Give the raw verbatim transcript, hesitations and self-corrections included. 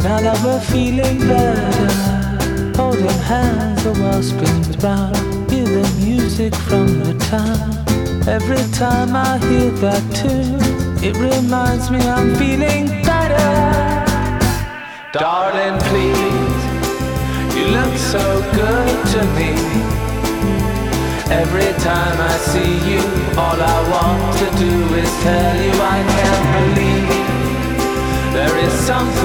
Now that we're feeling better, holding hands, the world spins round. Hear the music from the town. Every time I hear that tune, it reminds me I'm feeling better. Darling, please, you look so good to me. Every time I see you, all I want to do is tell you I can't believe there is something